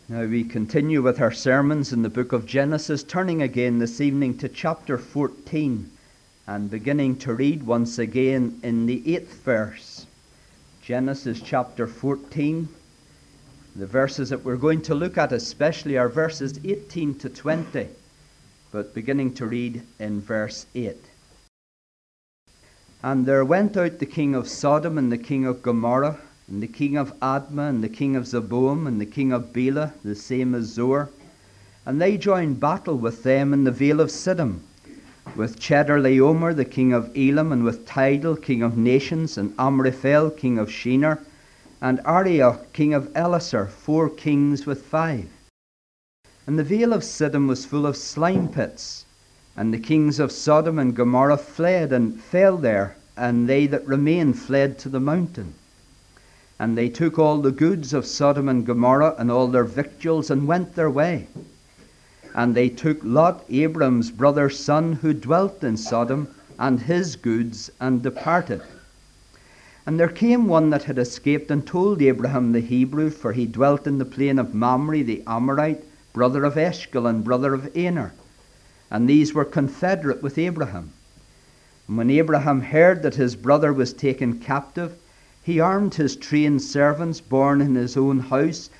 Now we continue with our sermons in the book of Genesis, turning again this evening to chapter 14 and beginning to read once again in the 8th verse. Genesis chapter 14. The verses that we're going to look at especially are verses 18 to 20, but beginning to read in verse 8. And there went out the king of Sodom and the king of Gomorrah, and the king of Admah, and the king of Zeboim, and the king of Bela, the same as Zoar. And they joined battle with them in the vale of Siddim, with Chedorlaomer, the king of Elam, and with Tidal, king of nations, and Amraphel, king of Shinar, and Arioch, king of Elasar, 4 kings with 5. And the vale of Siddim was full of slime pits, and the kings of Sodom and Gomorrah fled and fell there, and they that remained fled to the mountain. And they took all the goods of Sodom and Gomorrah and all their victuals and went their way. And they took Lot, Abram's brother's son, who dwelt in Sodom, and his goods, and departed. And there came one that had escaped and told Abraham the Hebrew, for he dwelt in the plain of Mamre the Amorite, brother of Eshcol and brother of Aner. And these were confederate with Abraham. And when Abraham heard that his brother was taken captive, he armed his trained servants born in his own house,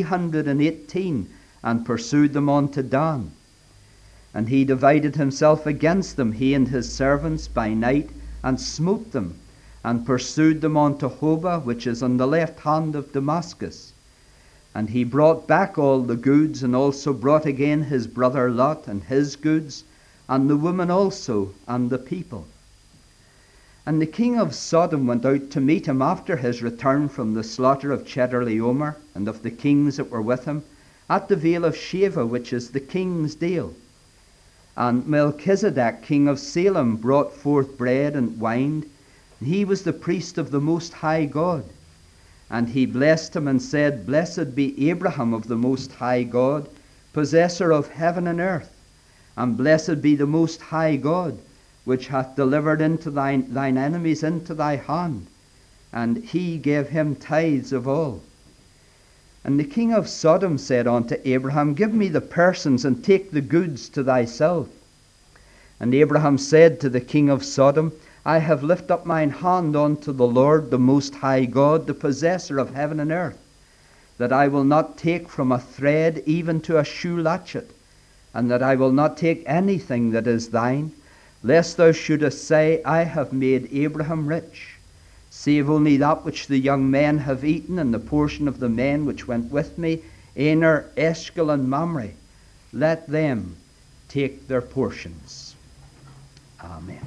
318, and pursued them on to Dan. And he divided himself against them, he and his servants, by night, and smote them, and pursued them on to Hobah, which is on the left hand of Damascus. And he brought back all the goods, and also brought again his brother Lot, and his goods, and the woman also, and the people. And the king of Sodom went out to meet him after his return from the slaughter of Chedorlaomer, and of the kings that were with him, at the vale of Shaveh, which is the king's dale. And Melchizedek, king of Salem, brought forth bread and wine, and he was the priest of the Most High God. And he blessed him and said, Blessed be Abraham of the Most High God, possessor of heaven and earth, and blessed be the Most High God, which hath delivered into thine enemies into thy hand. And he gave him tithes of all. And the king of Sodom said unto Abraham, Give me the persons, and take the goods to thyself. And Abraham said to the king of Sodom, I have lifted up mine hand unto the Lord, the Most High God, the possessor of heaven and earth, that I will not take from a thread even to a shoe latchet, and that I will not take anything that is thine, lest thou shouldest say, I have made Abraham rich, save only that which the young men have eaten, and the portion of the men which went with me, Aner, Eshcol, and Mamre. Let them take their portions. Amen.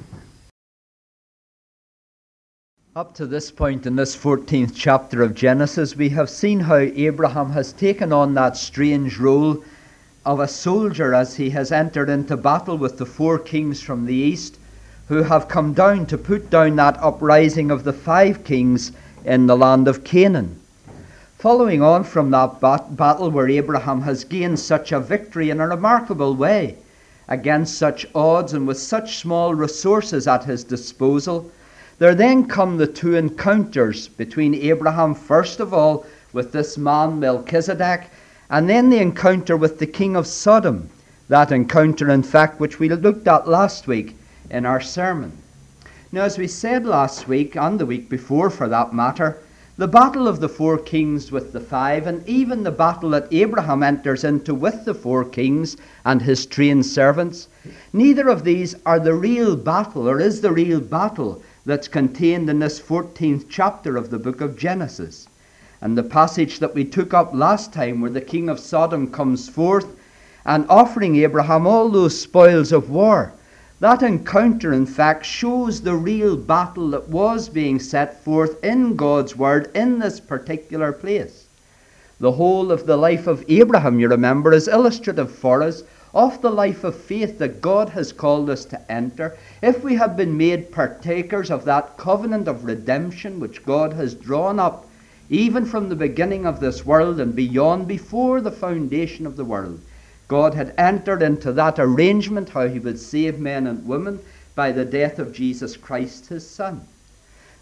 Up to this point in this 14th chapter of Genesis, we have seen how Abraham has taken on that strange role of a soldier as he has entered into battle with the 4 kings from the east, who have come down to put down that uprising of the 5 kings in the land of Canaan. Following on from that battle where Abraham has gained such a victory in a remarkable way against such odds and with such small resources at his disposal, there then come the 2 encounters between Abraham, first of all, with this man Melchizedek, and then the encounter with the king of Sodom. That encounter, in fact, which we looked at last week in our sermon. Now, as we said last week, and the week before for that matter, the battle of the 4 kings with the 5, and even the battle that Abraham enters into with the 4 kings and his trained servants, neither of these are the real battle, or is the real battle that's contained in this 14th chapter of the book of Genesis. And the passage that we took up last time, where the king of Sodom comes forth and offering Abraham all those spoils of war, that encounter in fact shows the real battle that was being set forth in God's word in this particular place. The whole of the life of Abraham, you remember, is illustrative for us of the life of faith that God has called us to enter, if we have been made partakers of that covenant of redemption which God has drawn up even from the beginning of this world and beyond, before the foundation of the world. God had entered into that arrangement how he would save men and women by the death of Jesus Christ his Son.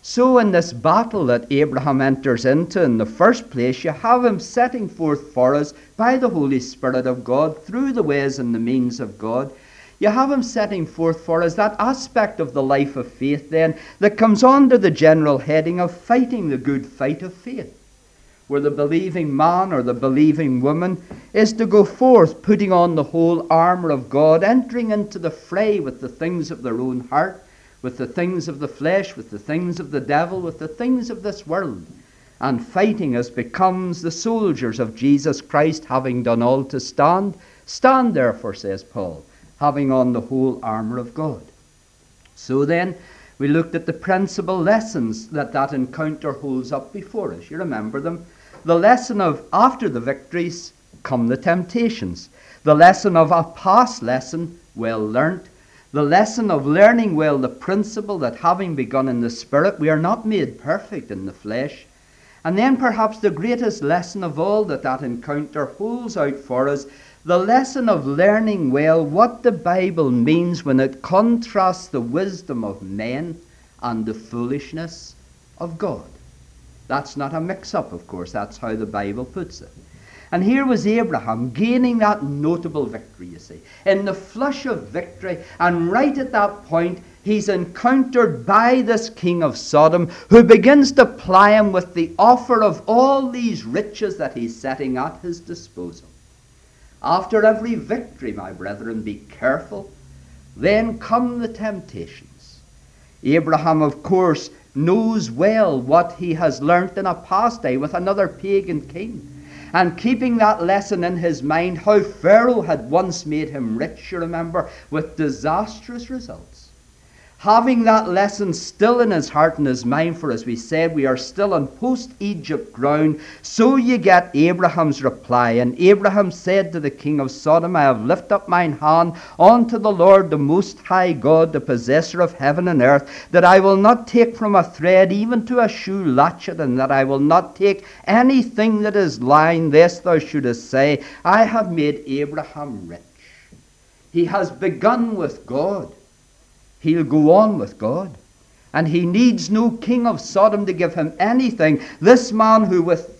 So in this battle that Abraham enters into in the first place, you have him setting forth for us by the Holy Spirit of God, through the ways and the means of God. You have him setting forth for us that aspect of the life of faith then that comes under the general heading of fighting the good fight of faith, where the believing man or the believing woman is to go forth putting on the whole armour of God, entering into the fray with the things of their own heart, with the things of the flesh, with the things of the devil, with the things of this world, and fighting as becomes the soldiers of Jesus Christ, having done all to stand. Stand therefore, says Paul, having on the whole armour of God. So then, we looked at the principal lessons that encounter holds up before us. You remember them. The lesson of after the victories come the temptations. The lesson of a past lesson well learnt. The lesson of learning well the principle that having begun in the Spirit, we are not made perfect in the flesh. And then perhaps the greatest lesson of all that encounter holds out for us, the lesson of learning well what the Bible means when it contrasts the wisdom of men and the foolishness of God. That's not a mix-up, of course. That's how the Bible puts it. And here was Abraham gaining that notable victory, you see. In the flush of victory, and right at that point, he's encountered by this king of Sodom, who begins to ply him with the offer of all these riches that he's setting at his disposal. After every victory, my brethren, be careful. Then come the temptations. Abraham, of course, knows well what he has learnt in a past day with another pagan king. And keeping that lesson in his mind, how Pharaoh had once made him rich, you remember, with disastrous results. Having that lesson still in his heart and his mind, for as we said, we are still on post-Egypt ground, so you get Abraham's reply. And Abraham said to the king of Sodom, I have lifted up mine hand unto the Lord, the Most High God, the possessor of heaven and earth, that I will not take from a thread even to a shoe latchet, and that I will not take anything that is lying, lest thou shouldest say, I have made Abraham rich. He has begun with God. He'll go on with God. And he needs no king of Sodom to give him anything. This man who with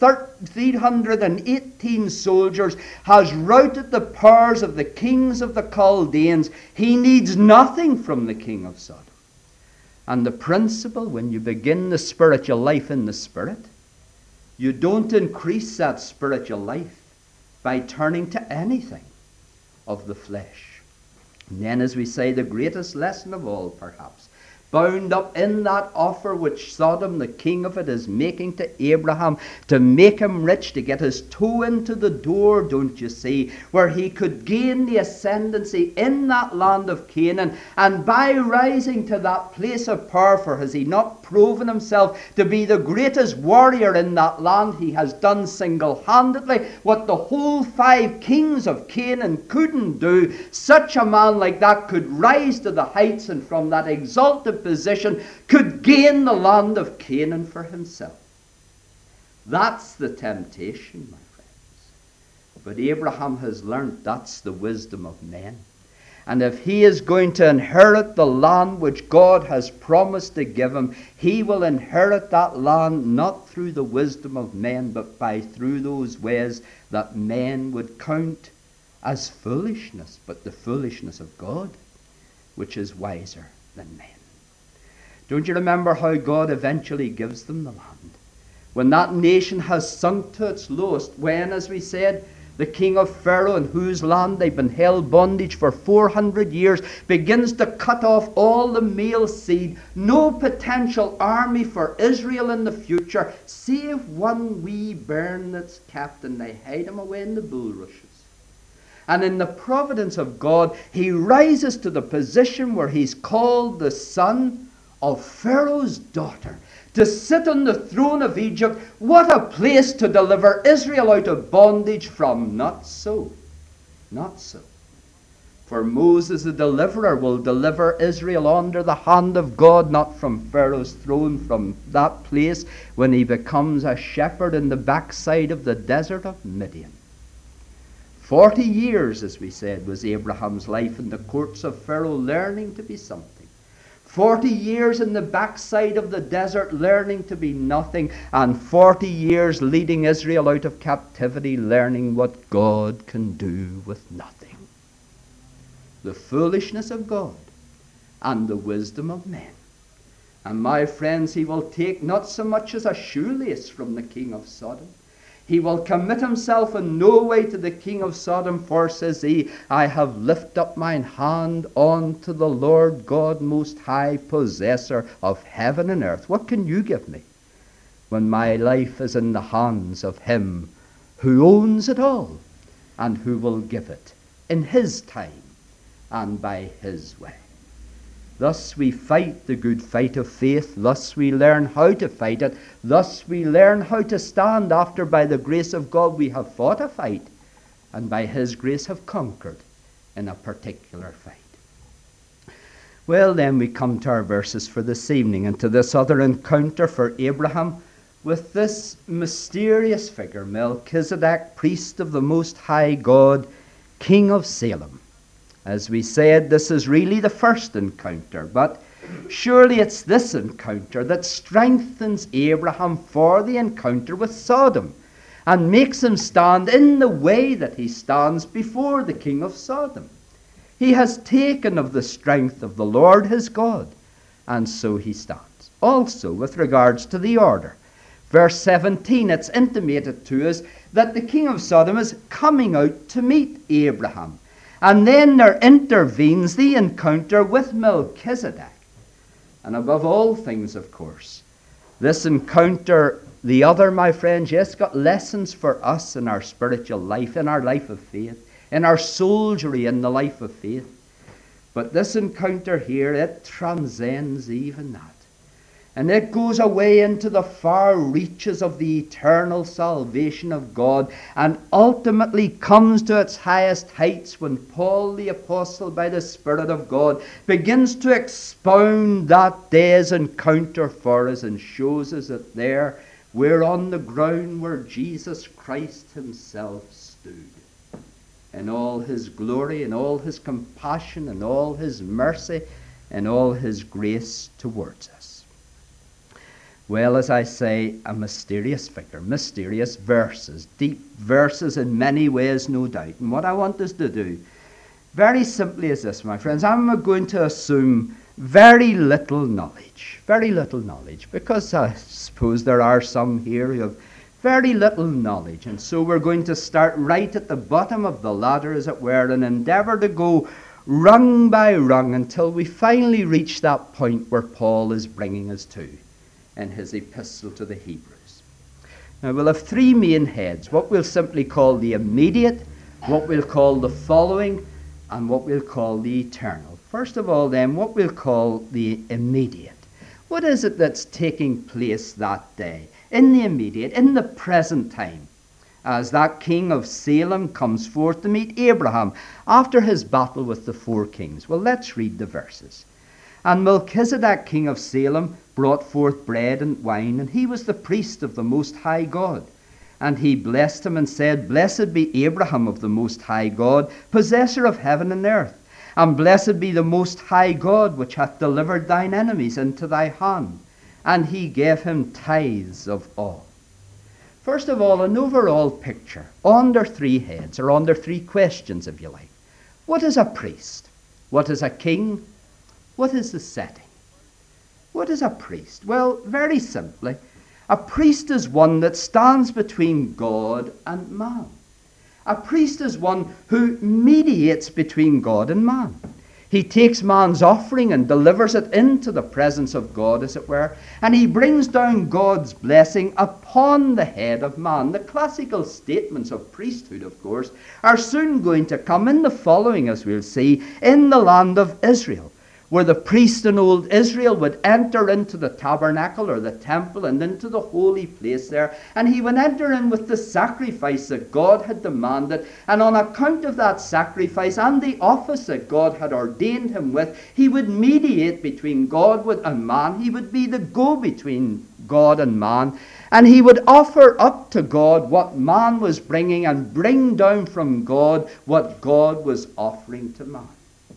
318 soldiers has routed the powers of the kings of the Chaldeans, he needs nothing from the king of Sodom. And the principle, when you begin the spiritual life in the Spirit, you don't increase that spiritual life by turning to anything of the flesh. And then, as we say, the greatest lesson of all, perhaps, bound up in that offer which Sodom, the king of it, is making to Abraham to make him rich, to get his toe into the door, don't you see, where he could gain the ascendancy in that land of Canaan. And by rising to that place of power, for has he not proven himself to be the greatest warrior in that land? He has done single-handedly what the whole 5 kings of Canaan couldn't do. Such a man like that could rise to the heights, and from that exalted position could gain the land of Canaan for himself. That's the temptation, my friends. But Abraham has learnt that's the wisdom of men. And if he is going to inherit the land which God has promised to give him, he will inherit that land not through the wisdom of men, but through those ways that men would count as foolishness, but the foolishness of God, which is wiser than men. Don't you remember how God eventually gives them the land? When that nation has sunk to its lowest, when, as we said, the king of Pharaoh, in whose land they've been held bondage for 400 years, begins to cut off all the male seed, no potential army for Israel in the future, save one wee bairn that's kept, and they hide him away in the bulrushes. And in the providence of God, he rises to the position where he's called the son of Pharaoh's daughter, to sit on the throne of Egypt. What a place to deliver Israel out of bondage from. Not so. Not so. For Moses the deliverer will deliver Israel under the hand of God, not from Pharaoh's throne, from that place when he becomes a shepherd in the backside of the desert of Midian. 40 years, as we said, was Abraham's life in the courts of Pharaoh, learning to be something. 40 years in the backside of the desert learning to be nothing, and 40 years leading Israel out of captivity learning what God can do with nothing. The foolishness of God and the wisdom of men. And my friends, he will take not so much as a shoelace from the king of Sodom. He will commit himself in no way to the king of Sodom, for, says he, I have lifted up mine hand unto the Lord God Most High, possessor of heaven and earth. What can you give me when my life is in the hands of him who owns it all and who will give it in his time and by his way? Thus we fight the good fight of faith. Thus we learn how to fight it. Thus we learn how to stand after, by the grace of God, we have fought a fight, and by his grace have conquered in a particular fight. Well, then we come to our verses for this evening, and to this other encounter for Abraham with this mysterious figure, Melchizedek, priest of the Most High God, king of Salem. As we said, this is really the first encounter, but surely it's this encounter that strengthens Abraham for the encounter with Sodom and makes him stand in the way that he stands before the king of Sodom. He has taken of the strength of the Lord his God, and so he stands. Also, with regards to the order, verse 17, it's intimated to us that the king of Sodom is coming out to meet Abraham. And then there intervenes the encounter with Melchizedek. And above all things, of course, this encounter, the other, my friends, yes, got lessons for us in our spiritual life, in our life of faith, in our soldiery in the life of faith. But this encounter here, it transcends even that. And it goes away into the far reaches of the eternal salvation of God, and ultimately comes to its highest heights when Paul the Apostle, by the Spirit of God, begins to expound that day's encounter for us and shows us that there, we're on the ground where Jesus Christ himself stood, in all his glory, in all his compassion, in all his mercy, in all his grace towards us. Well, as I say, a mysterious figure, mysterious verses, deep verses in many ways, no doubt. And what I want us to do, very simply, is this, my friends. I'm going to assume very little knowledge, because I suppose there are some here who have very little knowledge. And so we're going to start right at the bottom of the ladder, as it were, and endeavor to go rung by rung until we finally reach that point where Paul is bringing us to in his epistle to the Hebrews. Now we'll have three main heads, what we'll simply call the immediate, what we'll call the following, and what we'll call the eternal. First of all then, what we'll call the immediate. What is it that's taking place that day, in the immediate, in the present time, as that king of Salem comes forth to meet Abraham after his battle with the four kings? Well, let's read the verses. And Melchizedek, king of Salem, brought forth bread and wine, and he was the priest of the Most High God. And he blessed him and said, Blessed be Abraham of the Most High God, possessor of heaven and earth. And blessed be the Most High God, which hath delivered thine enemies into thy hand. And he gave him tithes of all. First of all, an overall picture, under three heads, or under three questions, if you like. What is a priest? What is a king? What is the setting? What is a priest? Well, very simply, a priest is one that stands between God and man. A priest is one who mediates between God and man. He takes man's offering and delivers it into the presence of God, as it were, and he brings down God's blessing upon the head of man. The classical statements of priesthood, of course, are soon going to come in the following, as we'll see, in the land of Israel, where the priest in old Israel would enter into the tabernacle or the temple and into the holy place there, and he would enter in with the sacrifice that God had demanded, and on account of that sacrifice and the office that God had ordained him with, he would mediate between God and man. He would be the go-between God and man, and he would offer up to God what man was bringing and bring down from God what God was offering to man.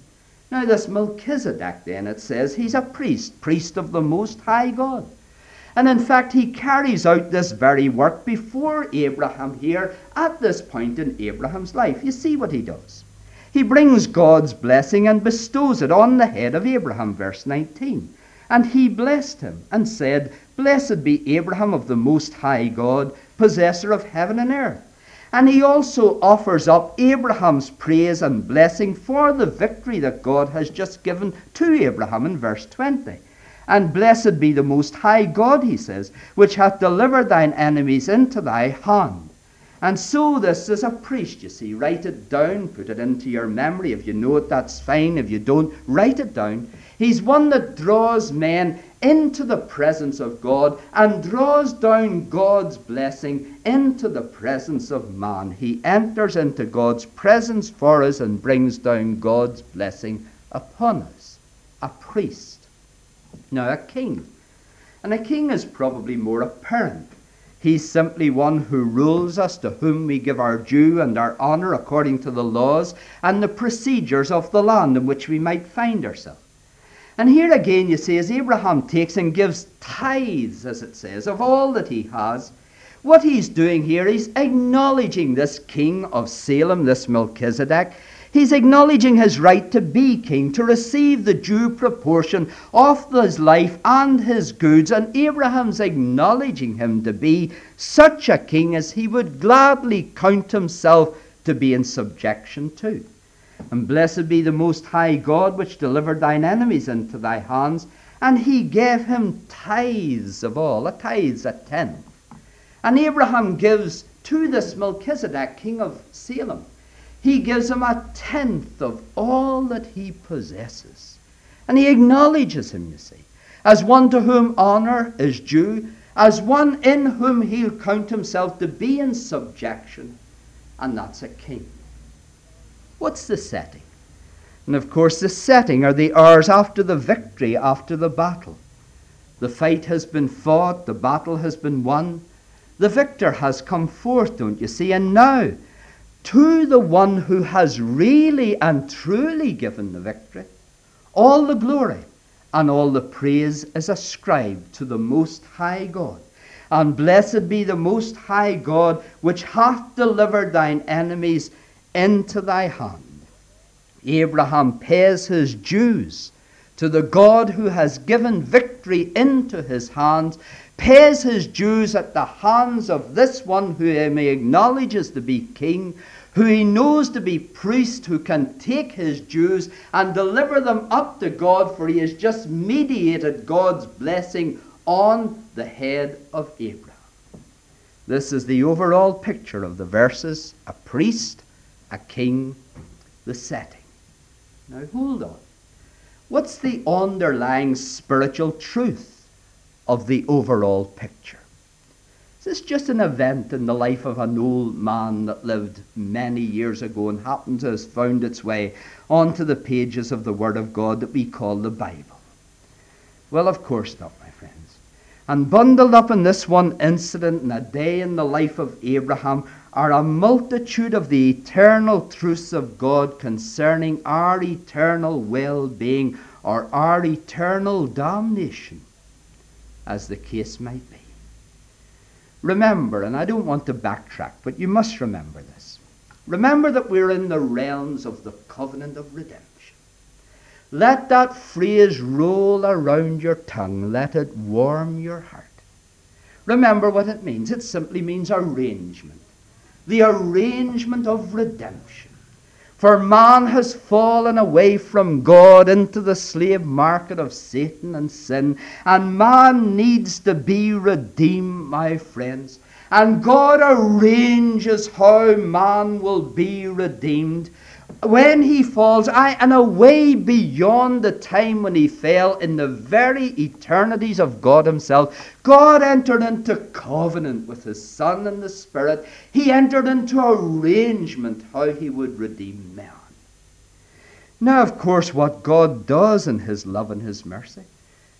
Now this Melchizedek then, it says, he's a priest of the Most High God. And in fact, he carries out this very work before Abraham here at this point in Abraham's life. You see what he does. He brings God's blessing and bestows it on the head of Abraham, verse 19. And he blessed him and said, Blessed be Abraham of the Most High God, possessor of heaven and earth. And he also offers up Abraham's praise and blessing for the victory that God has just given to Abraham in verse 20. And blessed be the Most High God, he says, which hath delivered thine enemies into thy hand. And so this is a priest, you see. Write it down, put it into your memory. If you know it, that's fine. If you don't, write it down. He's one that draws men into the presence of God and draws down God's blessing into the presence of man. He enters into God's presence for us and brings down God's blessing upon us. A priest. Now a king. And a king is probably more a parent. He's simply one who rules us, to whom we give our due and our honor according to the laws and the procedures of the land in which we might find ourselves. And here again you see, as Abraham takes and gives tithes, as it says, of all that he has, what he's doing here, he's acknowledging this king of Salem, this Melchizedek. He's acknowledging his right to be king, to receive the due proportion of his life and his goods. And Abraham's acknowledging him to be such a king as he would gladly count himself to be in subjection to. And blessed be the Most High God, which delivered thine enemies into thy hands. And he gave him tithes of all. A tithe's a tenth. And Abraham gives to this Melchizedek, king of Salem, he gives him a tenth of all that he possesses. And he acknowledges him, you see, as one to whom honor is due, as one in whom he'll count himself to be in subjection. And that's a king. What's the setting? And of course the setting are the hours after the victory, after the battle. The fight has been fought, the battle has been won. The victor has come forth, don't you see? And now, to the one who has really and truly given the victory, all the glory and all the praise is ascribed to the Most High God. And blessed be the Most High God, which hath delivered thine enemies into thy hand. Abraham pays his dues to the God who has given victory into his hands, pays his dues at the hands of this one who he acknowledges to be king, who he knows to be priest, who can take his dues and deliver them up to God, for he has just mediated God's blessing on the head of Abraham. This is the overall picture of the verses: a priest, a king, the setting. Now hold on. What's the underlying spiritual truth of the overall picture? Is this just an event in the life of an old man that lived many years ago and happens to have found its way onto the pages of the Word of God that we call the Bible? Well, of course not, my friends. And bundled up in this one incident and a day in the life of Abraham are a multitude of the eternal truths of God concerning our eternal well-being or our eternal damnation, as the case might be. Remember, and I don't want to backtrack, but you must remember this. Remember that we're in the realms of the covenant of redemption. Let that phrase roll around your tongue. Let it warm your heart. Remember what it means. It simply means arrangement. The arrangement of redemption. For man has fallen away from God into the slave market of Satan and sin, and man needs to be redeemed, my friends. And God arranges how man will be redeemed when he falls, and away beyond the time when he fell, in the very eternities of God himself. God entered into covenant with his Son and the Spirit. He entered into arrangement how he would redeem man. Now, of course, what God does in his love and his mercy,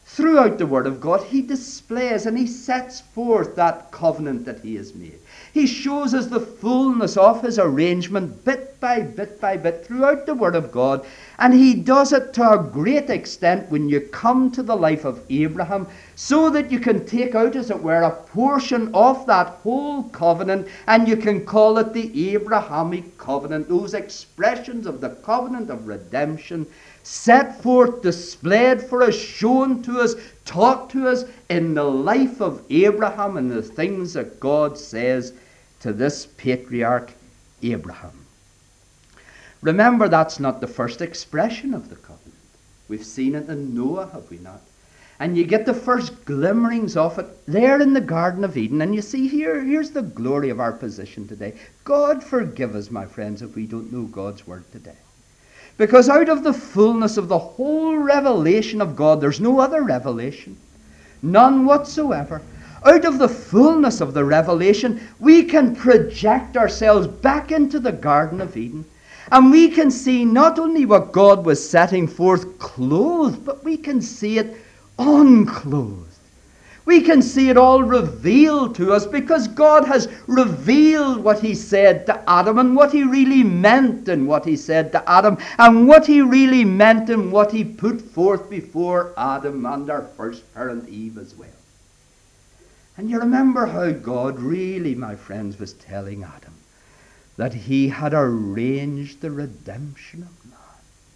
Throughout the Word of God, he displays and he sets forth that covenant that he has made. He shows us the fullness of his arrangement bit by bit throughout the Word of God. And he does it to a great extent when you come to the life of Abraham, so that you can take out, as it were, a portion of that whole covenant, and you can call it the Abrahamic covenant, those expressions of the covenant of redemption, set forth, displayed for us, shown to us, taught to us in the life of Abraham and the things that God says to this patriarch Abraham. Remember, that's not the first expression of the covenant. We've seen it in Noah, have we not? And you get the first glimmerings of it there in the Garden of Eden. And you see, here's the glory of our position today. God forgive us, my friends, if we don't know God's word today. Because out of the fullness of the whole revelation of God, there's no other revelation. None whatsoever. Out of the fullness of the revelation, we can project ourselves back into the Garden of Eden. And we can see not only what God was setting forth clothed, but we can see it unclothed. We can see it all revealed to us, because God has revealed what he said to Adam and what he really meant in what he said to Adam, and what he really meant in what he put forth before Adam and our first parent Eve as well. And you remember how God really, my friends, was telling Adam that he had arranged the redemption of man.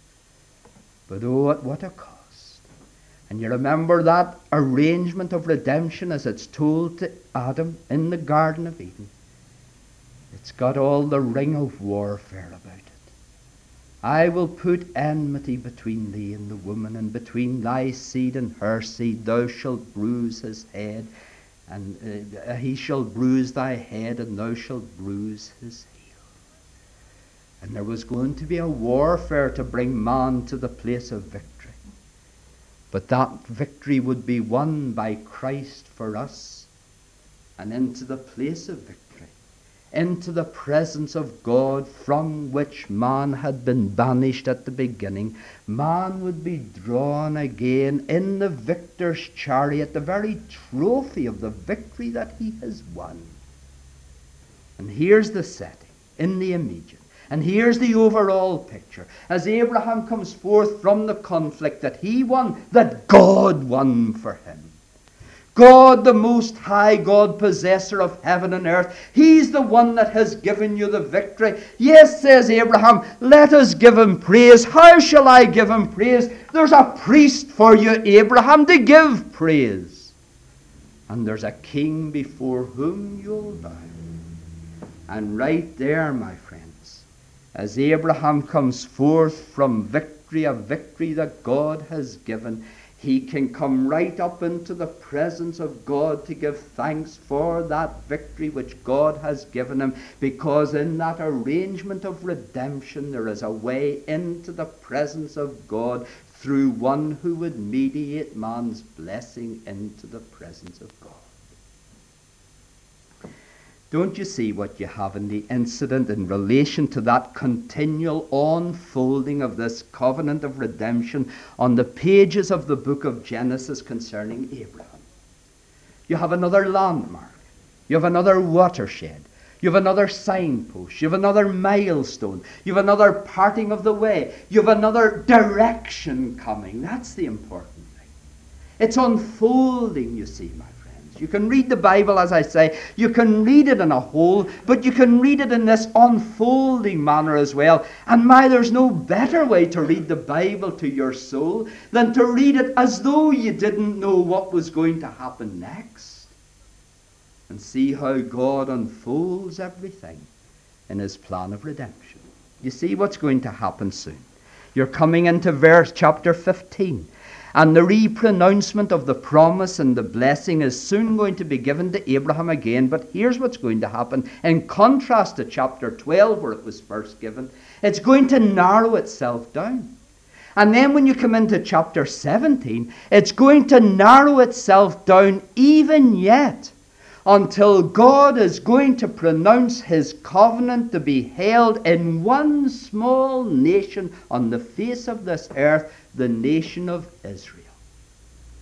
But oh, at what a cost. And you remember that arrangement of redemption as it's told to Adam in the Garden of Eden. It's got all the ring of warfare about it. I will put enmity between thee and the woman, and between thy seed and her seed. Thou shalt bruise his head, and he shall bruise thy head, and thou shalt bruise his heel. And there was going to be a warfare to bring man to the place of victory. But that victory would be won by Christ for us, and into the place of victory, into the presence of God from which man had been banished at the beginning. Man would be drawn again in the victor's chariot, the very trophy of the victory that he has won. And here's the setting in the immediate. And here's the overall picture. As Abraham comes forth from the conflict that he won, that God won for him. God, the Most High, God, possessor of heaven and earth, he's the one that has given you the victory. Yes, says Abraham, let us give him praise. How shall I give him praise? There's a priest for you, Abraham, to give praise. And there's a king before whom you'll bow. And right there, my friends, as Abraham comes forth from victory, a victory that God has given, he can come right up into the presence of God to give thanks for that victory which God has given him, because in that arrangement of redemption there is a way into the presence of God through one who would mediate man's blessing into the presence of God. Don't you see what you have in the incident in relation to that continual unfolding of this covenant of redemption on the pages of the book of Genesis concerning Abraham? You have another landmark. You have another watershed. You have another signpost. You have another milestone. You have another parting of the way. You have another direction coming. That's the important thing. It's unfolding, you see, my friends. You can read the Bible, as I say. You can read it in a whole, but you can read it in this unfolding manner as well. And there's no better way to read the Bible to your soul than to read it as though you didn't know what was going to happen next. And see how God unfolds everything in his plan of redemption. You see what's going to happen soon. You're coming into chapter 15. And the repronouncement of the promise and the blessing is soon going to be given to Abraham again. But here's what's going to happen. In contrast to chapter 12, where it was first given, it's going to narrow itself down. And then when you come into chapter 17, it's going to narrow itself down even yet, until God is going to pronounce his covenant to be held in one small nation on the face of this earth, the nation of Israel.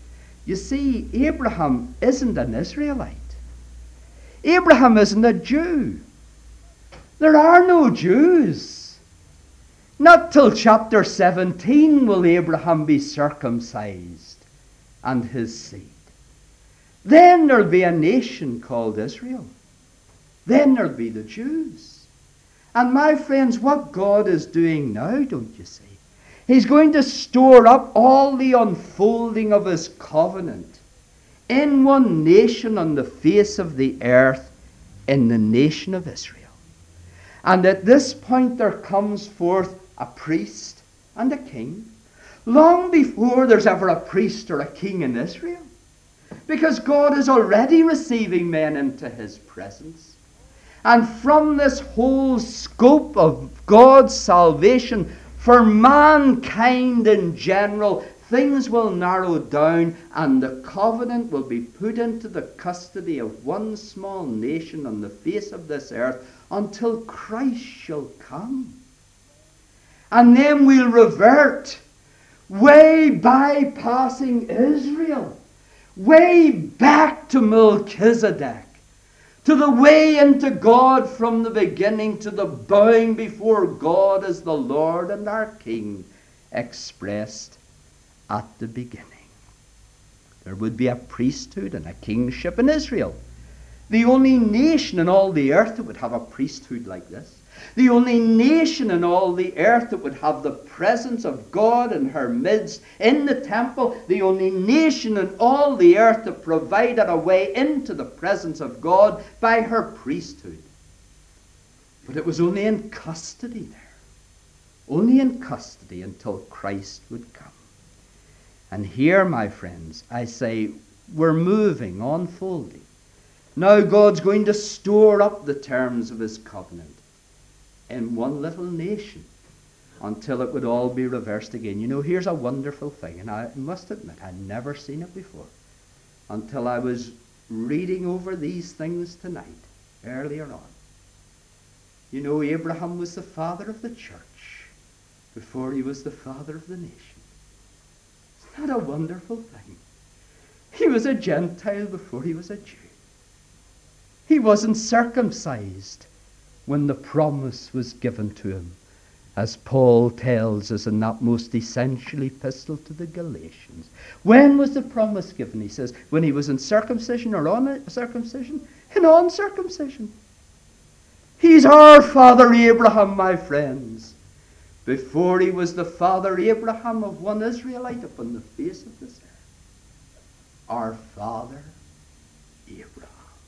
You see, Abraham isn't an Israelite. Abraham isn't a Jew. There are no Jews. Not till chapter 17 will Abraham be circumcised and his seed. Then there'll be a nation called Israel. Then there'll be the Jews. And my friends, what God is doing now, don't you see? He's going to store up all the unfolding of his covenant in one nation on the face of the earth, in the nation of Israel. And at this point there comes forth a priest and a king, long before there's ever a priest or a king in Israel. Because God is already receiving men into his presence. And from this whole scope of God's salvation for mankind in general, things will narrow down and the covenant will be put into the custody of one small nation on the face of this earth until Christ shall come. And then we'll revert, way bypassing Israel, way back to Melchizedek, to the way into God from the beginning, to the bowing before God as the Lord and our King expressed at the beginning. There would be a priesthood and a kingship in Israel. The only nation in all the earth that would have a priesthood like this. The only nation in all the earth that would have the presence of God in her midst in the temple. The only nation in all the earth that provided a way into the presence of God by her priesthood. But it was only in custody there. Only in custody until Christ would come. And here, my friends, I say, we're moving, unfolding. Now God's going to store up the terms of his covenant in one little nation until it would all be reversed again. You know, here's a wonderful thing, and I must admit I'd never seen it before until I was reading over these things tonight, earlier on. You know, Abraham was the father of the church before he was the father of the nation. Isn't that a wonderful thing? He was a Gentile before he was a Jew. He wasn't circumcised when the promise was given to him, as Paul tells us in that most essential epistle to the Galatians. When was the promise given? He says, when he was in circumcision or uncircumcision? In uncircumcision. He's our father Abraham, my friends, before he was the father Abraham of one Israelite upon the face of this earth. Our father Abraham.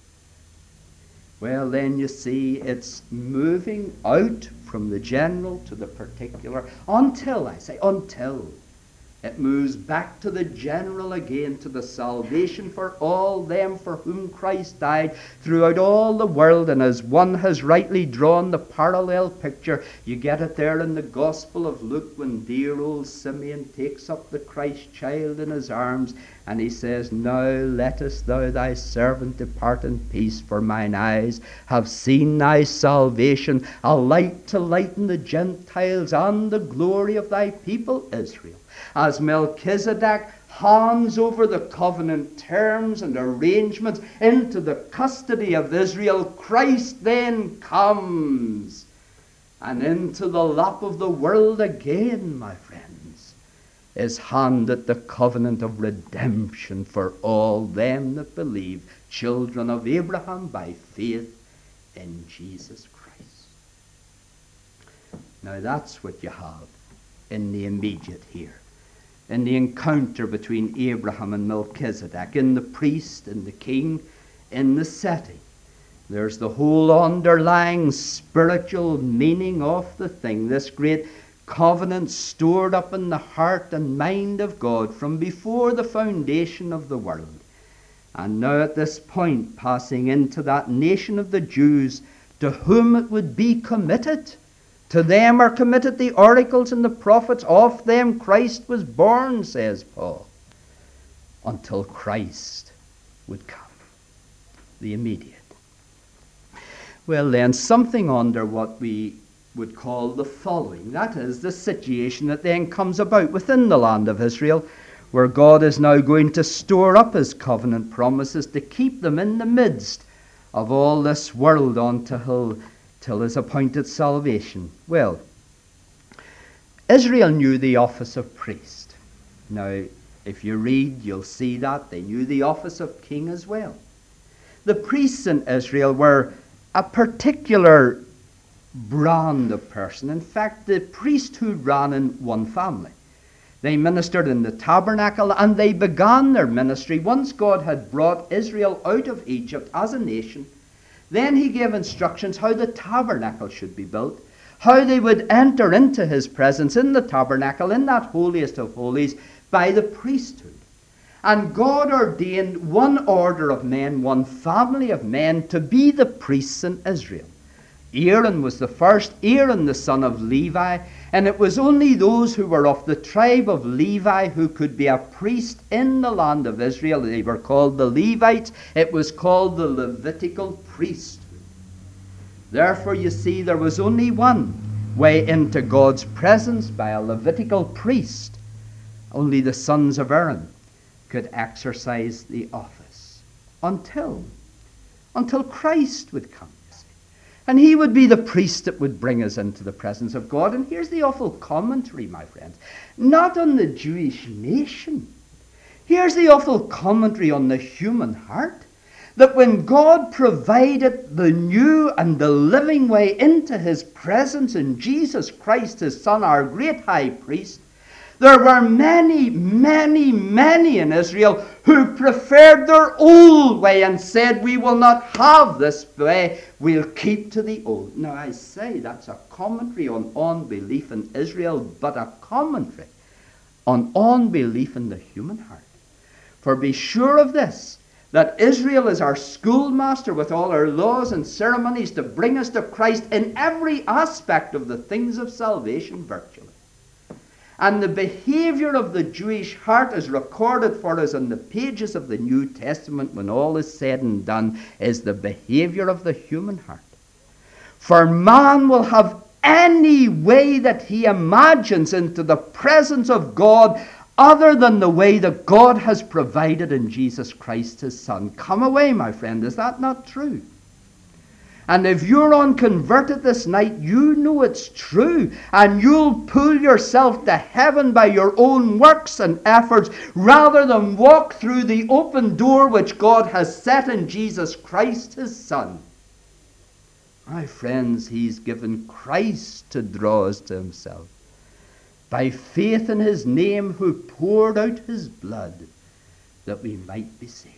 Well, then you see, it's moving out from the general to the particular until it moves back to the general again, to the salvation for all them for whom Christ died throughout all the world. And as one has rightly drawn the parallel picture, you get it there in the Gospel of Luke when dear old Simeon takes up the Christ child in his arms and he says, "Now lettest thou thy servant depart in peace, for mine eyes have seen thy salvation, a light to lighten the Gentiles and the glory of thy people Israel." As Melchizedek hands over the covenant terms and arrangements into the custody of Israel, Christ then comes and into the lap of the world again, my friends, is handed the covenant of redemption for all them that believe, children of Abraham by faith in Jesus Christ. Now that's what you have in the immediate here, in the encounter between Abraham and Melchizedek, in the priest and the king, in the setting. There's the whole underlying spiritual meaning of the thing, this great covenant stored up in the heart and mind of God from before the foundation of the world. And now at this point, passing into that nation of the Jews to whom it would be committed. To them are committed the oracles and the prophets. Of them Christ was born, says Paul, until Christ would come, the immediate. Well then, something under what we would call the following. That is the situation that then comes about within the land of Israel, where God is now going to store up his covenant promises to keep them in the midst of all this world till his appointed salvation. Well, Israel knew the office of priest. Now, if you read, you'll see that they knew the office of king as well. The priests in Israel were a particular brand of person. In fact, the priesthood ran in one family. They ministered in the tabernacle, and they began their ministry once God had brought Israel out of Egypt as a nation. Then he gave instructions how the tabernacle should be built, how they would enter into his presence in the tabernacle, in that holiest of holies, by the priesthood. And God ordained one order of men, one family of men, to be the priests in Israel. Aaron was the first, Aaron the son of Levi, and it was only those who were of the tribe of Levi who could be a priest in the land of Israel. They were called the Levites. It was called the Levitical priesthood. Therefore, you see, there was only one way into God's presence by a Levitical priest. Only the sons of Aaron could exercise the office until Christ would come. And he would be the priest that would bring us into the presence of God. And here's the awful commentary, my friends. Not on the Jewish nation. Here's the awful commentary on the human heart. That when God provided the new and the living way into his presence in Jesus Christ, his Son, our great high priest, there were many, many, many in Israel who preferred their old way and said, we will not have this way, we'll keep to the old. Now I say that's a commentary on unbelief in Israel, but a commentary on unbelief in the human heart. For be sure of this, that Israel is our schoolmaster with all our laws and ceremonies to bring us to Christ in every aspect of the things of salvation virtually. And the behavior of the Jewish heart is recorded for us on the pages of the New Testament when all is said and done, is the behavior of the human heart. For man will have any way that he imagines into the presence of God other than the way that God has provided in Jesus Christ his Son. Come away, my friend, is that not true? And if you're unconverted this night, you know it's true. And you'll pull yourself to heaven by your own works and efforts rather than walk through the open door which God has set in Jesus Christ, his Son. My friends, he's given Christ to draw us to himself. By faith in his name, who poured out his blood that we might be saved.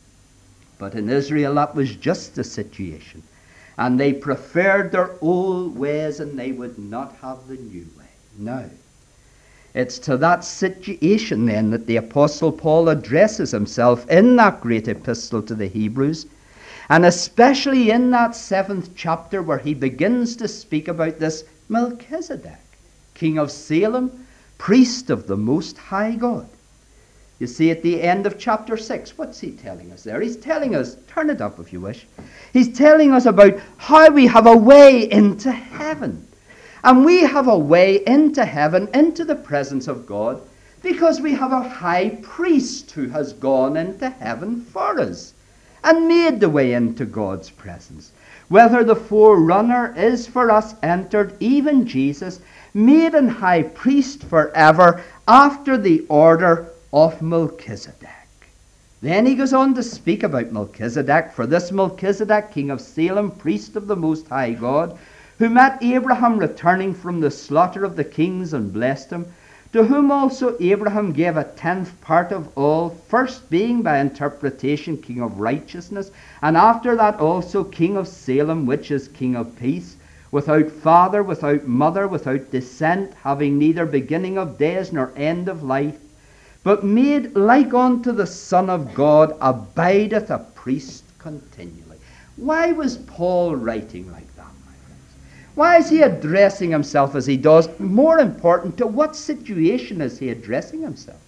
But in Israel, that was just the situation. And they preferred their old ways and they would not have the new way. No. It's to that situation then that the Apostle Paul addresses himself in that great epistle to the Hebrews. And especially in that 7th chapter where he begins to speak about this Melchizedek, king of Salem, priest of the Most High God. You see at the end of chapter 6, what's he telling us there? He's telling us, turn it up if you wish, he's telling us about how we have a way into heaven. And we have a way into heaven, into the presence of God, because we have a high priest who has gone into heaven for us and made the way into God's presence. Whether the forerunner is for us entered, even Jesus, made an high priest forever after the order of Melchizedek. Then he goes on to speak about Melchizedek. For this Melchizedek, king of Salem, priest of the Most High God, who met Abraham returning from the slaughter of the kings and blessed him, to whom also Abraham gave a 10th part of all, first being by interpretation king of righteousness, and after that also king of Salem, which is king of peace, without father, without mother, without descent, having neither beginning of days nor end of life, but made like unto the Son of God, abideth a priest continually. Why was Paul writing like that, my friends? Why is he addressing himself as he does? More important, to what situation is he addressing himself?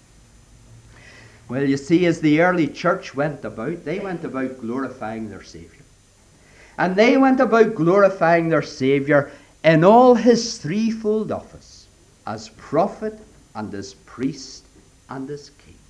Well, you see, as the early church went about, they went about glorifying their Savior. And they went about glorifying their Savior in all his threefold office, as prophet and as priest and as king.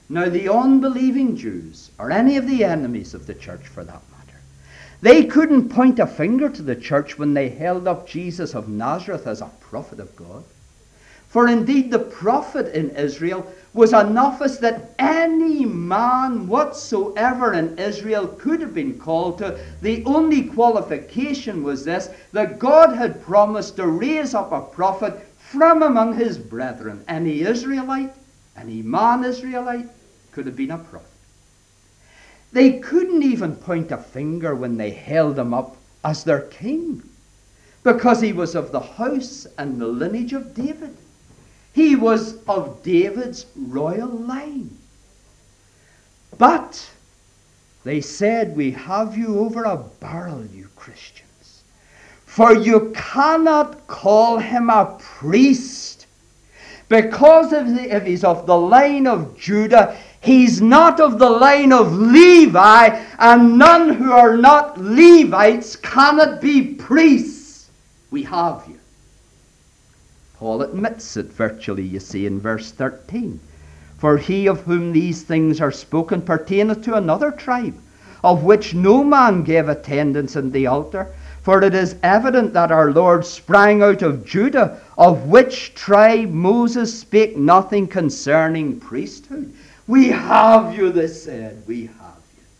Now the unbelieving Jews, or any of the enemies of the church for that matter, they couldn't point a finger to the church when they held up Jesus of Nazareth as a prophet of God. For indeed the prophet in Israel was an office that any man whatsoever in Israel could have been called to. The only qualification was this, that God had promised to raise up a prophet from among his brethren. Any Israelite, any man Israelite could have been a prophet. They couldn't even point a finger when they held him up as their king, because he was of the house and the lineage of David. He was of David's royal line. But they said, we have you over a barrel, you Christians. For you cannot call him a priest. Because if he's of the line of Judah, he's not of the line of Levi, and none who are not Levites cannot be priests. We have you. Paul admits it virtually, you see, in verse 13. For he of whom these things are spoken pertaineth to another tribe, of which no man gave attendance in the altar. For it is evident that our Lord sprang out of Judah, of which tribe Moses spake nothing concerning priesthood. We have you, they said. We have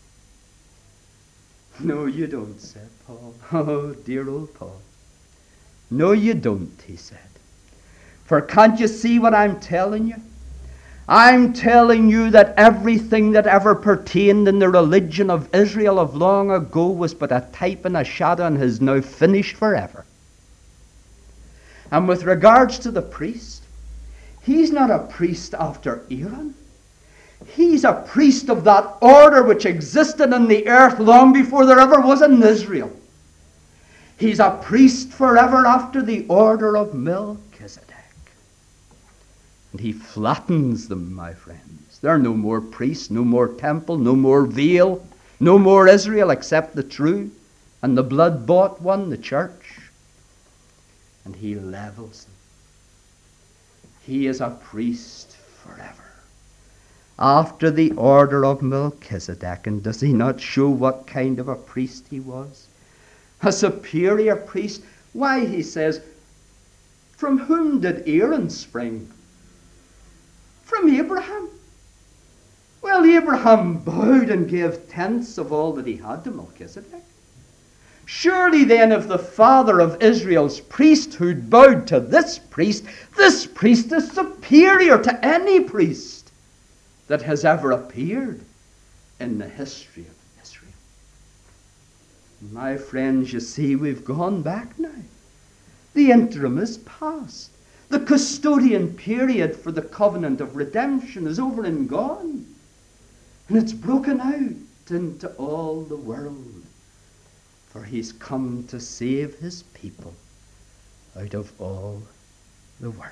you. No, you don't, said Paul. Oh, dear old Paul. No, you don't, he said. For can't you see what I'm telling you? I'm telling you that everything that ever pertained in the religion of Israel of long ago was but a type and a shadow and is now finished forever. And with regards to the priest, he's not a priest after Aaron. He's a priest of that order which existed in the earth long before there ever was in Israel. He's a priest forever after the order of Melchizedek. And he flattens them, my friends. There are no more priests, no more temple, no more veil, no more Israel except the true and the blood-bought one, the church. And he levels them. He is a priest forever, after the order of Melchizedek. And does he not show what kind of a priest he was? A superior priest. Why, he says, from whom did Aaron spring? From Abraham. Well, Abraham bowed and gave tenths of all that he had to Melchizedek. Surely then, if the father of Israel's priesthood bowed to this priest is superior to any priest that has ever appeared in the history of Israel. My friends, you see, we've gone back now. The interim is past. The custodian period for the covenant of redemption is over and gone. And it's broken out into all the world. For he's come to save his people out of all the world.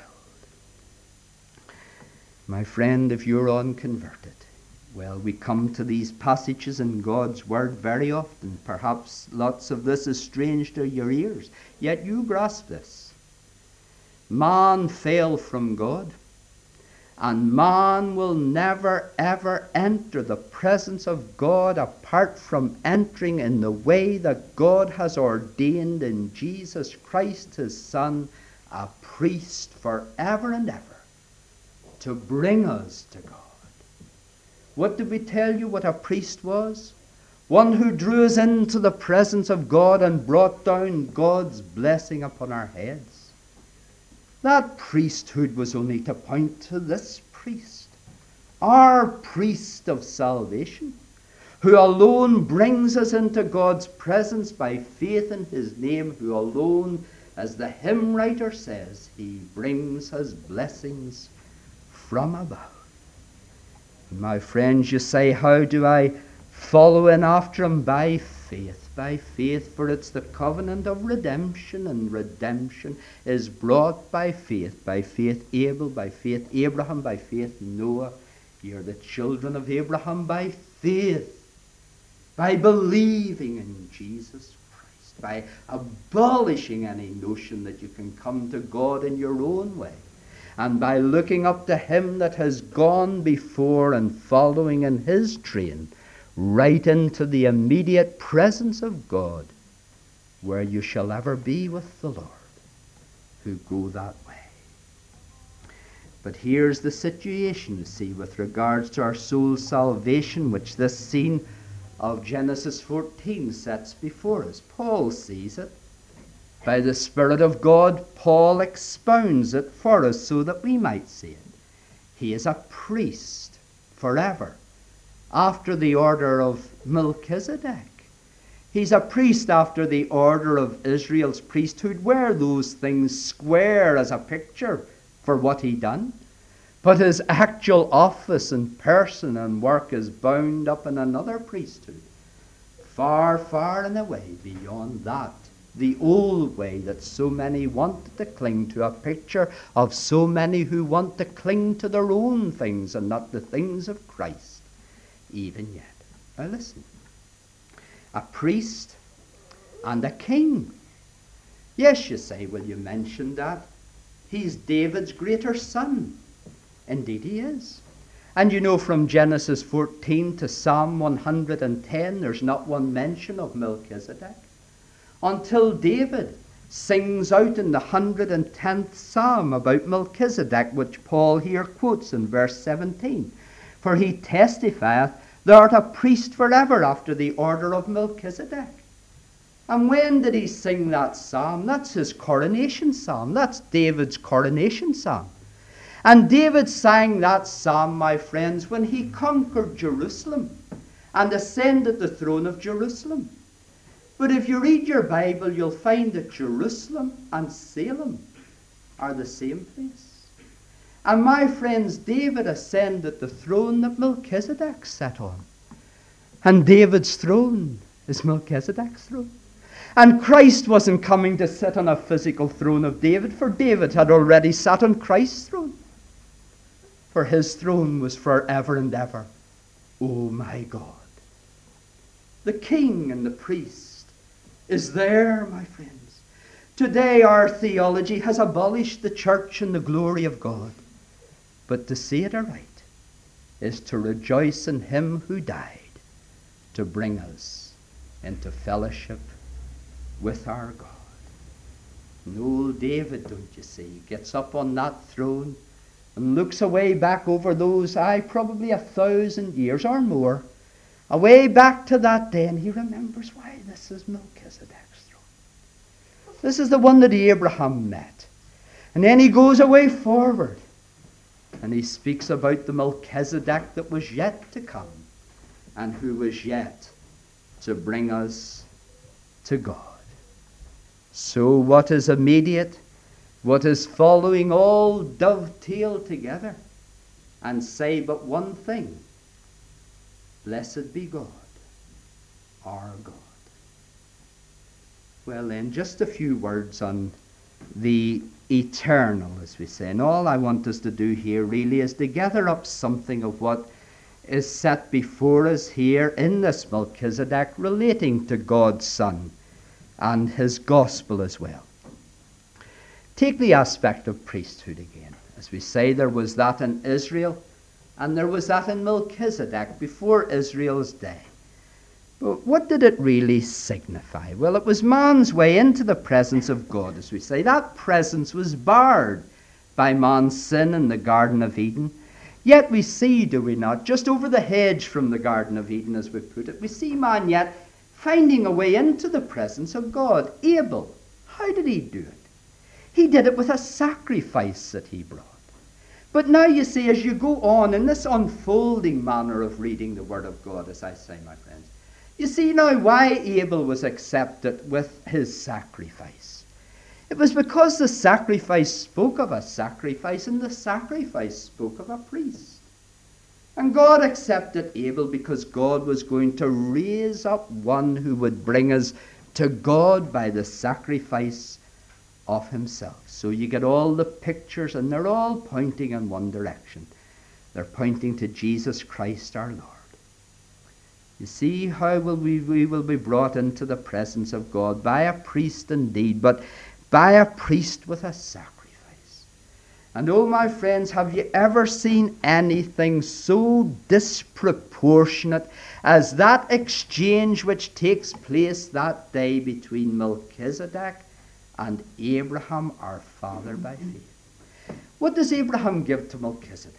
My friend, if you're unconverted, well, we come to these passages in God's Word very often. Perhaps lots of this is strange to your ears. Yet you grasp this. Man fell from God, and man will never ever enter the presence of God apart from entering in the way that God has ordained in Jesus Christ, his Son, a priest forever and ever, to bring us to God. What did we tell you what a priest was? One who drew us into the presence of God and brought down God's blessing upon our heads. That priesthood was only to point to this priest, our priest of salvation, who alone brings us into God's presence by faith in his name, who alone, as the hymn writer says, he brings us blessings from above. My friends, you say, how do I follow in after him? By faith. By faith, for it's the covenant of redemption, and redemption is brought by faith. By faith Abel, by faith Abraham, by faith Noah. You're the children of Abraham by faith, by believing in Jesus Christ, by abolishing any notion that you can come to God in your own way. and by looking up to him that has gone before and following in his train, right into the immediate presence of God, where you shall ever be with the Lord, who go that way. But here's the situation, you see, with regards to our soul's salvation, which this scene of Genesis 14 sets before us. Paul sees it. By the Spirit of God, Paul expounds it for us so that we might see it. He is a priest forever, after the order of Melchizedek. He's a priest after the order of Israel's priesthood, where those things square as a picture for what he done. But his actual office and person and work is bound up in another priesthood, far, far and away beyond that, the old way that so many wanted to cling to, a picture of so many who want to cling to their own things and not the things of Christ, even yet. Now listen, a priest and a king. Yes, you say, well, you mentioned that. He's David's greater son. Indeed he is. And you know, from Genesis 14 to Psalm 110, there's not one mention of Melchizedek, until David sings out in the 110th Psalm about Melchizedek, which Paul here quotes in verse 17. For he testifieth, thou art a priest forever after the order of Melchizedek. And when did he sing that psalm? That's his coronation psalm. That's David's coronation psalm. And David sang that psalm, my friends, when he conquered Jerusalem and ascended the throne of Jerusalem. But if you read your Bible, you'll find that Jerusalem and Salem are the same place. And my friends, David ascended the throne that Melchizedek sat on. And David's throne is Melchizedek's throne. And Christ wasn't coming to sit on a physical throne of David, for David had already sat on Christ's throne. For his throne was forever and ever. Oh my God. The king and the priest is there, my friends. Today our theology has abolished the church and the glory of God. But to see it aright is to rejoice in him who died to bring us into fellowship with our God. And old David, don't you see, gets up on that throne and looks away back over those, probably 1,000 years or more, away back to that day, and he remembers, why, this is Melchizedek's throne. This is the one that Abraham met. And then he goes away forward, and he speaks about the Melchizedek that was yet to come, and who was yet to bring us to God. So what is immediate, what is following, all dovetail together and say but one thing: blessed be God, our God. Well then, just a few words on the eternal, as we say. And all I want us to do here really is to gather up something of what is set before us here in this Melchizedek, relating to God's Son and his gospel as well. Take the aspect of priesthood again. As we say, there was that in Israel, and there was that in Melchizedek before Israel's day. But what did it really signify? Well, it was man's way into the presence of God, as we say. That presence was barred by man's sin in the Garden of Eden. Yet we see, do we not, just over the hedge from the Garden of Eden, as we put it, we see man yet finding a way into the presence of God. Abel, how did he do it? He did it with a sacrifice that he brought. But now you see, as you go on in this unfolding manner of reading the Word of God, as I say, my friends, you see now why Abel was accepted with his sacrifice. It was because the sacrifice spoke of a sacrifice, and the sacrifice spoke of a priest. And God accepted Abel because God was going to raise up one who would bring us to God by the sacrifice of himself. So you get all the pictures, and they're all pointing in one direction. They're pointing to Jesus Christ our Lord. You see how we will be brought into the presence of God by a priest indeed, but by a priest with a sacrifice. And oh, my friends, have you ever seen anything so disproportionate as that exchange which takes place that day between Melchizedek and Abraham, our father by faith? What does Abraham give to Melchizedek?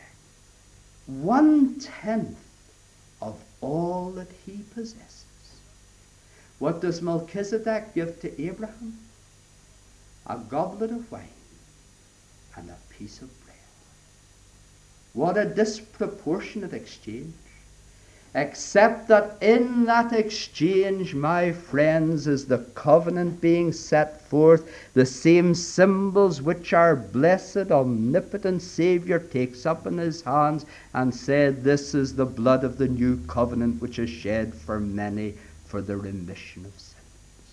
1/10 of all that he possesses. What does Melchizedek give to Abraham? A goblet of wine and a piece of bread. What a disproportionate exchange. Except that in that exchange, my friends, is the covenant being set forth, the same symbols which our blessed, omnipotent Saviour takes up in his hands and said, this is the blood of the new covenant which is shed for many for the remission of sins.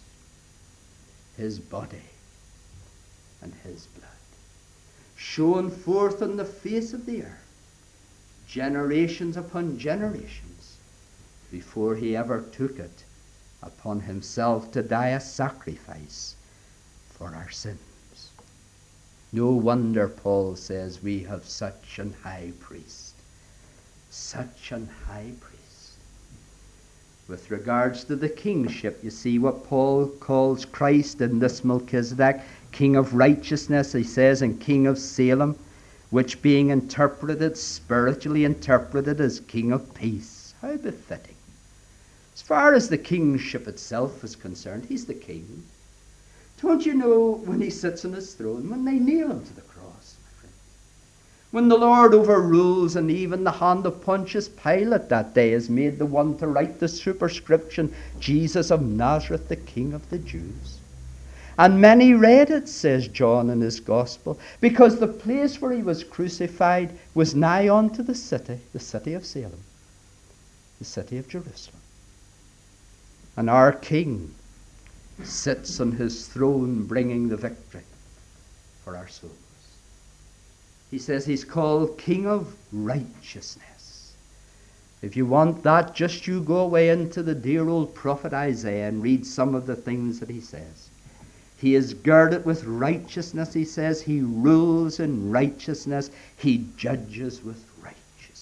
His body and his blood, shown forth on the face of the earth, generations upon generations, before he ever took it upon himself to die a sacrifice for our sins. No wonder Paul says we have such an high priest. Such an high priest. With regards to the kingship, you see what Paul calls Christ in this Melchizedek, King of righteousness, he says, and King of Salem, which being interpreted, spiritually interpreted, as King of peace. How befitting. As far as the kingship itself is concerned, he's the king. Don't you know when he sits on his throne, when they nail him to the cross, my friend, when the Lord overrules, and even the hand of Pontius Pilate that day is made the one to write the superscription, Jesus of Nazareth, the King of the Jews. And many read it, says John in his gospel, because the place where he was crucified was nigh unto the city of Salem, the city of Jerusalem. And our King sits on his throne bringing the victory for our souls. He says he's called King of righteousness. If you want that, just you go away into the dear old prophet Isaiah and read some of the things that he says. He is girded with righteousness, he says. He rules in righteousness. He judges with righteousness.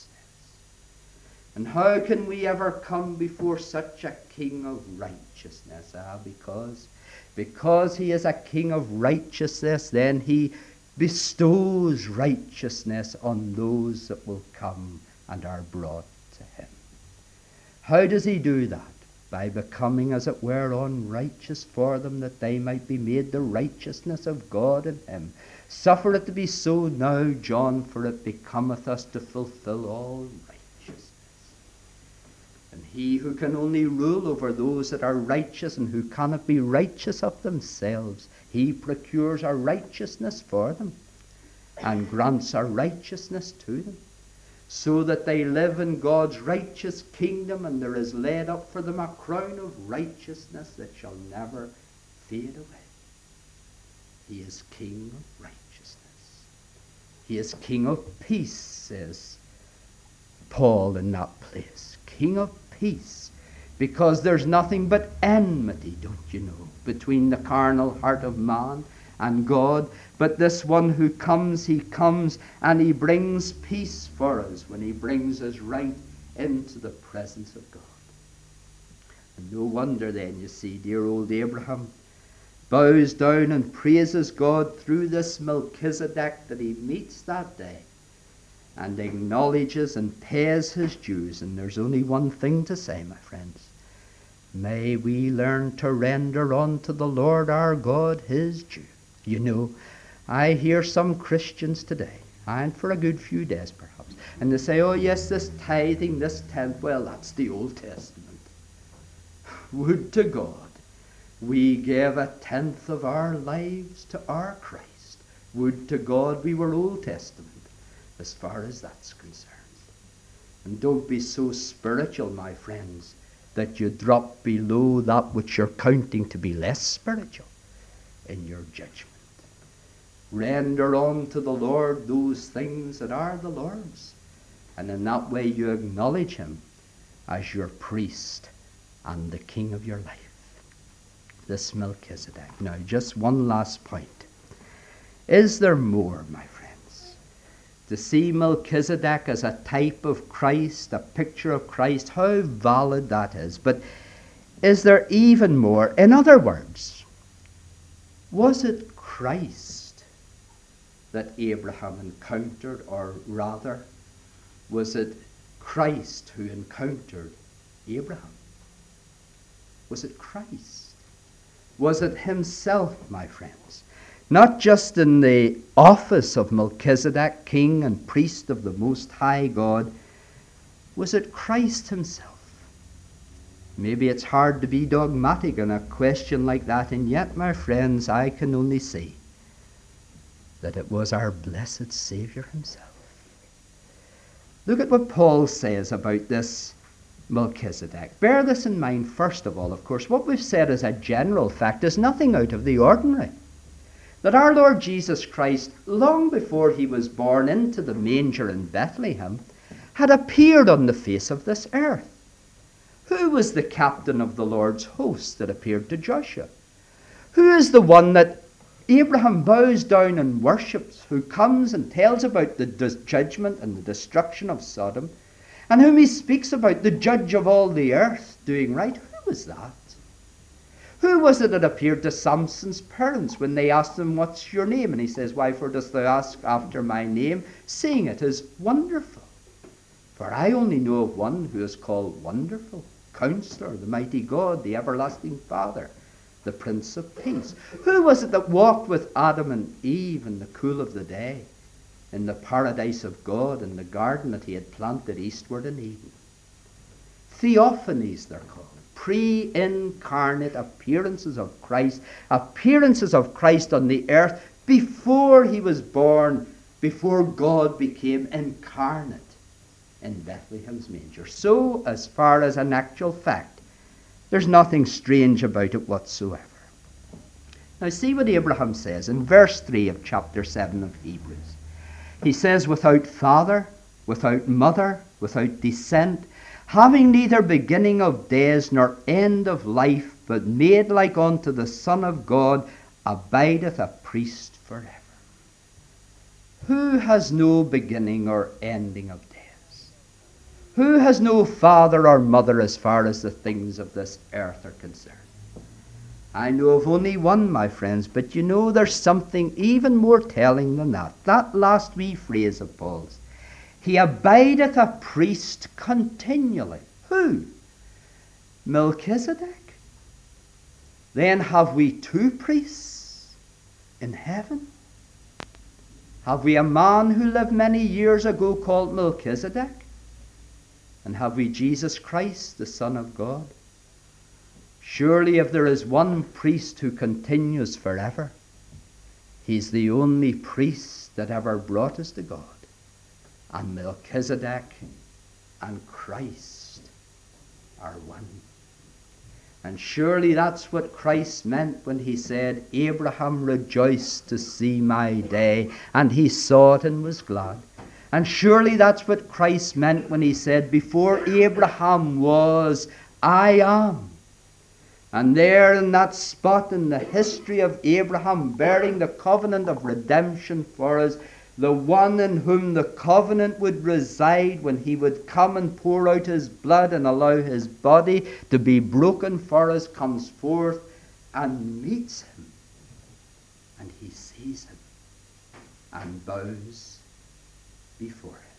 And how can we ever come before such a King of righteousness? Because he is a King of righteousness, then he bestows righteousness on those that will come and are brought to him. How does he do that? By becoming, as it were, unrighteous for them, that they might be made the righteousness of God in him. Suffer it to be so now, John, for it becometh us to fulfill all righteousness. And he who can only rule over those that are righteous and who cannot be righteous of themselves, he procures our righteousness for them and grants our righteousness to them, so that they live in God's righteous kingdom, and there is laid up for them a crown of righteousness that shall never fade away. He is King of righteousness. He is King of peace, says Paul in that place. King of peace, because there's nothing but enmity, don't you know, between the carnal heart of man and God. But this one who comes, he comes and he brings peace for us when he brings us right into the presence of God. And no wonder then, you see, dear old Abraham bows down and praises God through this Melchizedek that he meets that day, and acknowledges and pays his dues. And there's only one thing to say, my friends. May we learn to render unto the Lord our God his due. You know, I hear some Christians today, and for a good few days perhaps, and they say, oh yes, this tithing, this tenth, well, that's the Old Testament. Would to God we gave 1/10 of our lives to our Christ. Would to God we were Old Testament as far as that's concerned. And don't be so spiritual, my friends, that you drop below that which you're counting to be less spiritual in your judgment. Render unto the Lord those things that are the Lord's, and in that way you acknowledge him as your priest and the king of your life. This Melchizedek. Now, just one last point. Is there more, my friends? To see Melchizedek as a type of Christ, a picture of Christ, how valid that is. But is there even more? In other words, was it Christ that Abraham encountered, or rather, was it Christ who encountered Abraham? Was it Christ? Was it himself, my friends? Not just in the office of Melchizedek, king and priest of the Most High God. Was it Christ himself? Maybe it's hard to be dogmatic in a question like that, and yet, my friends, I can only say that it was our blessed Savior himself. Look at what Paul says about this Melchizedek. Bear this in mind, first of all, of course. What we've said as a general fact is nothing out of the ordinary. That our Lord Jesus Christ, long before he was born into the manger in Bethlehem, had appeared on the face of this earth. Who was the captain of the Lord's host that appeared to Joshua? Who is the one that Abraham bows down and worships, who comes and tells about the judgment and the destruction of Sodom, and whom he speaks about, the judge of all the earth, doing right? Who was that? Who was it that appeared to Samson's parents when they asked him, "What's your name?" And he says, "Wherefore dost thou ask after my name, seeing it is wonderful? For I only know of one who is called Wonderful, Counselor, the Mighty God, the Everlasting Father, the Prince of Peace." Who was it that walked with Adam and Eve in the cool of the day, in the paradise of God, in the garden that he had planted eastward in Eden? Theophanies, they're called. Pre-incarnate appearances of Christ on the earth before he was born, before God became incarnate in Bethlehem's manger. So, as far as an actual fact, there's nothing strange about it whatsoever. Now see what Abraham says in verse 3 of chapter 7 of Hebrews. He says, "Without father, without mother, without descent, having neither beginning of days nor end of life, but made like unto the Son of God, abideth a priest forever." Who has no beginning or ending of days? Who has no father or mother as far as the things of this earth are concerned? I know of only one, my friends, but you know there's something even more telling than that. That last wee phrase of Paul's. He abideth a priest continually. Who? Melchizedek. Then have we two priests in heaven? Have we a man who lived many years ago called Melchizedek? And have we Jesus Christ, the Son of God? Surely if there is one priest who continues forever, he's the only priest that ever brought us to God. And Melchizedek and Christ are one. And surely that's what Christ meant when he said, "Abraham rejoiced to see my day, and he saw it and was glad." And surely that's what Christ meant when he said, "Before Abraham was, I am." And there in that spot in the history of Abraham bearing the covenant of redemption for us, the one in whom the covenant would reside when he would come and pour out his blood and allow his body to be broken for us, comes forth and meets him. And he sees him and bows before him.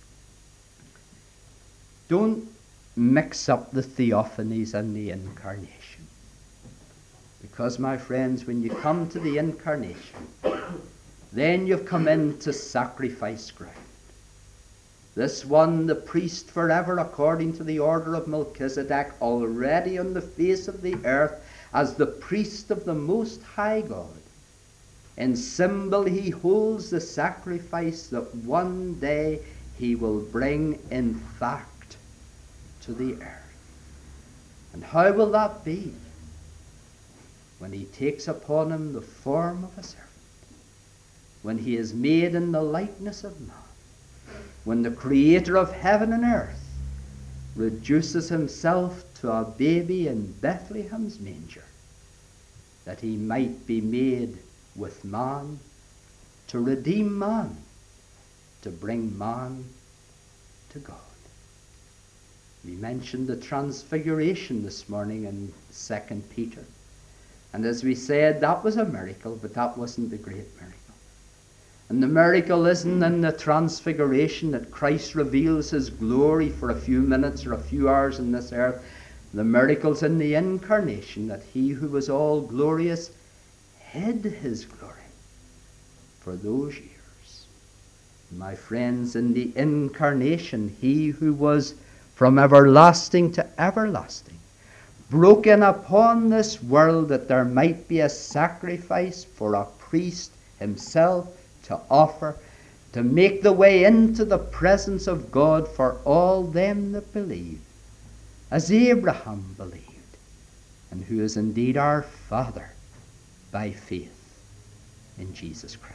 Don't mix up the theophanies and the incarnation. Because, my friends, when you come to the incarnation, then you've come into sacrifice ground. This one, the priest forever, according to the order of Melchizedek, already on the face of the earth as the priest of the Most High God. In symbol, he holds the sacrifice that one day he will bring in fact to the earth. And how will that be? When he takes upon him the form of a servant. When he is made in the likeness of man. When the Creator of heaven and earth reduces himself to a baby in Bethlehem's manger, that he might be made with man, to redeem man to bring man to God. We mentioned the transfiguration this morning in 2 Peter. And as we said, that was a miracle, but that wasn't the great miracle. And the miracle isn't in the transfiguration that Christ reveals his glory for a few minutes or a few hours on this earth. The miracle's in the incarnation, that he who was all glorious hid his glory for those years. My friends, in the incarnation, he who was from everlasting to everlasting broke in upon this world that there might be a sacrifice for a priest himself to offer, to make the way into the presence of God for all them that believe, as Abraham believed, and who is indeed our Father by faith in Jesus Christ.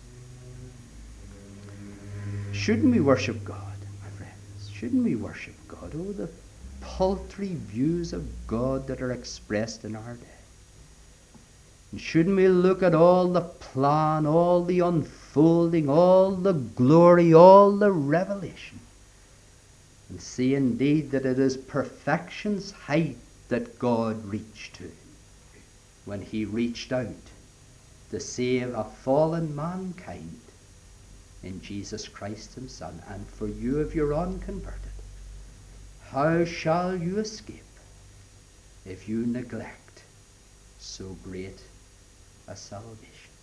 Shouldn't we worship God, my friends? Shouldn't we worship God? Oh, the paltry views of God that are expressed in our day. And shouldn't we look at all the plan, all the unfolding, all the glory, all the revelation, and see indeed that it is perfection's height that God reached to when he reached out to save a fallen mankind in Jesus Christ himself. And for you, if you're unconverted, how shall you escape if you neglect so great a salvation?